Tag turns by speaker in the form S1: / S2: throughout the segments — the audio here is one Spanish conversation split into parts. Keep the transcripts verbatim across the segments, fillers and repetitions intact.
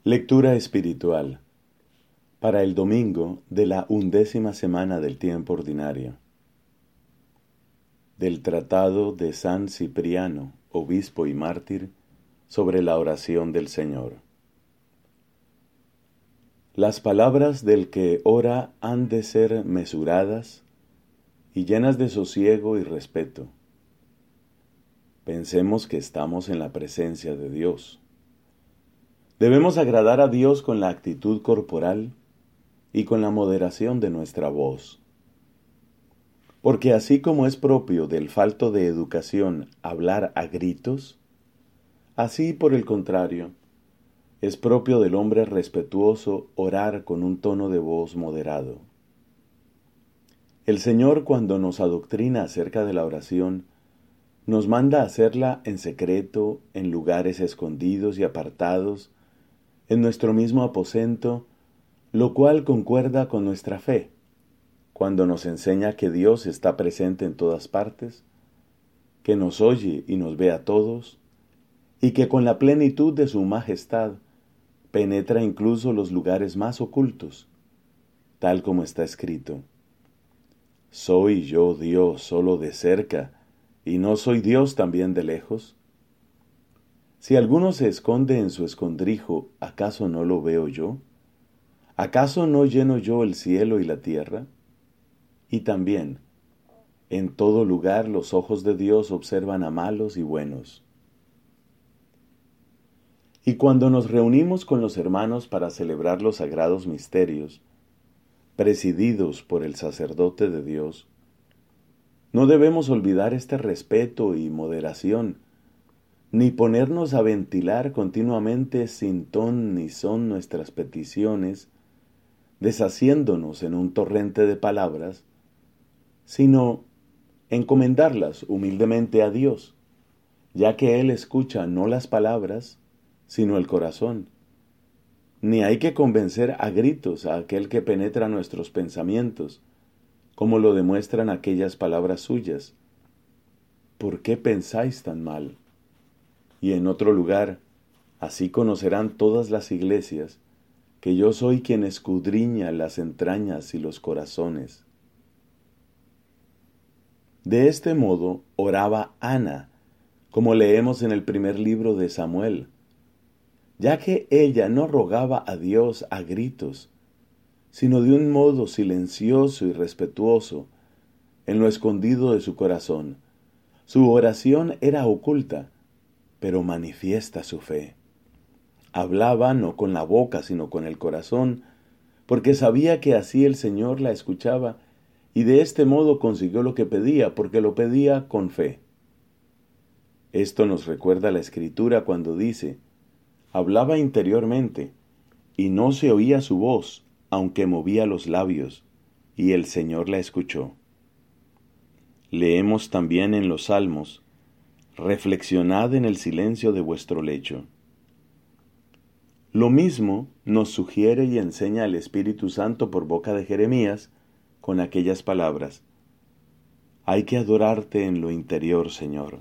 S1: Lectura espiritual para el domingo de la undécima semana del tiempo ordinario. Del Tratado de San Cipriano, obispo y mártir, sobre la oración del Señor. Las palabras del que ora han de ser mesuradas y llenas de sosiego y respeto. Pensemos que estamos en la presencia de Dios. Debemos agradar a Dios con la actitud corporal y con la moderación de nuestra voz. Porque así como es propio del falto de educación hablar a gritos, así por el contrario, es propio del hombre respetuoso orar con un tono de voz moderado. El Señor, cuando nos adoctrina acerca de la oración, nos manda a hacerla en secreto, en lugares escondidos y apartados, en nuestro mismo aposento, lo cual concuerda con nuestra fe, cuando nos enseña que Dios está presente en todas partes, que nos oye y nos ve a todos, y que con la plenitud de su majestad penetra incluso los lugares más ocultos, tal como está escrito: ¿Soy yo Dios solo de cerca, y no soy Dios también de lejos? Si alguno se esconde en su escondrijo, ¿acaso no lo veo yo? ¿Acaso no lleno yo el cielo y la tierra? Y también, en todo lugar los ojos de Dios observan a malos y buenos. Y cuando nos reunimos con los hermanos para celebrar los sagrados misterios, presididos por el sacerdote de Dios, no debemos olvidar este respeto y moderación, ni ponernos a ventilar continuamente sin ton ni son nuestras peticiones, deshaciéndonos en un torrente de palabras, sino encomendarlas humildemente a Dios, ya que Él escucha no las palabras, sino el corazón. Ni hay que convencer a gritos a aquel que penetra nuestros pensamientos, como lo demuestran aquellas palabras suyas. ¿Por qué pensáis tan mal? Y en otro lugar, así conocerán todas las iglesias, que yo soy quien escudriña las entrañas y los corazones. De este modo oraba Ana, como leemos en el primer libro de Samuel, ya que ella no rogaba a Dios a gritos, sino de un modo silencioso y respetuoso, en lo escondido de su corazón. Su oración era oculta, pero manifiesta su fe. Hablaba no con la boca, sino con el corazón, porque sabía que así el Señor la escuchaba, y de este modo consiguió lo que pedía, porque lo pedía con fe. Esto nos recuerda la Escritura cuando dice: hablaba interiormente, y no se oía su voz, aunque movía los labios, y el Señor la escuchó. Leemos también en los Salmos: reflexionad en el silencio de vuestro lecho. Lo mismo nos sugiere y enseña el Espíritu Santo por boca de Jeremías con aquellas palabras: hay que adorarte en lo interior, Señor.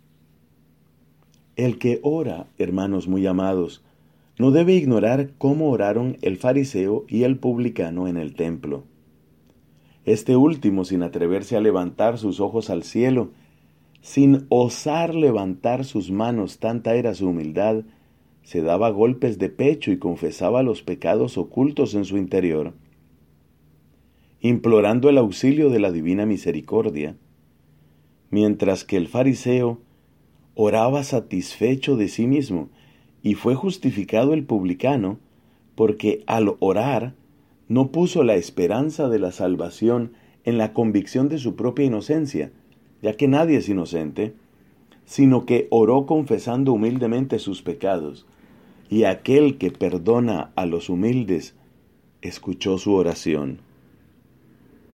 S1: El que ora, hermanos muy amados, no debe ignorar cómo oraron el fariseo y el publicano en el templo. Este último, sin atreverse a levantar sus ojos al cielo, sin osar levantar sus manos, tanta era su humildad, se daba golpes de pecho y confesaba los pecados ocultos en su interior, implorando el auxilio de la divina misericordia, mientras que el fariseo oraba satisfecho de sí mismo, y fue justificado el publicano, porque al orar no puso la esperanza de la salvación en la convicción de su propia inocencia, ya que nadie es inocente, sino que oró confesando humildemente sus pecados, y aquel que perdona a los humildes escuchó su oración.